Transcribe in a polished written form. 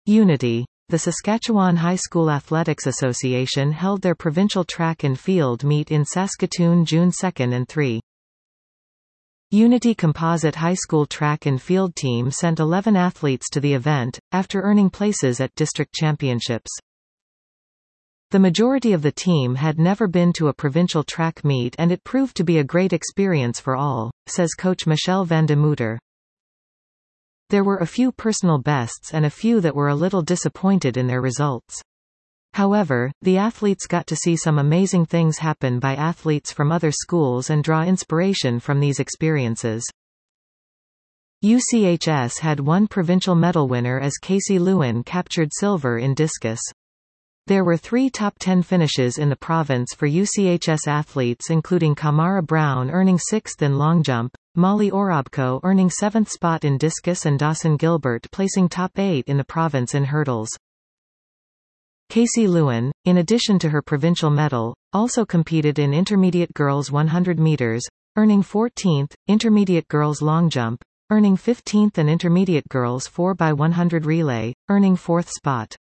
Unity. The Saskatchewan High School Athletics Association held their provincial track and field meet in Saskatoon June 2 and 3. Unity Composite High School track and field team sent 11 athletes to the event, after earning places at district championships. The majority of the team had never been to a provincial track meet and it proved to be a great experience for all, says coach Michelle van de Mutter. There were a few personal bests and a few that were a little disappointed in their results. However, the athletes got to see some amazing things happen by athletes from other schools and draw inspiration from these experiences. UCHS had one provincial medal winner as Casey Lewin captured silver in discus. There were 3 top 10 finishes in the province for UCHS athletes, including Kamara Brown earning 6th in long jump, Molly Orobko earning 7th spot in discus and Dawson Gilbert placing top 8 in the province in hurdles. Casey Lewin, in addition to her provincial medal, also competed in intermediate girls 100 meters, earning 14th, intermediate girls long jump, earning 15th and intermediate girls 4x100 relay, earning 4th spot.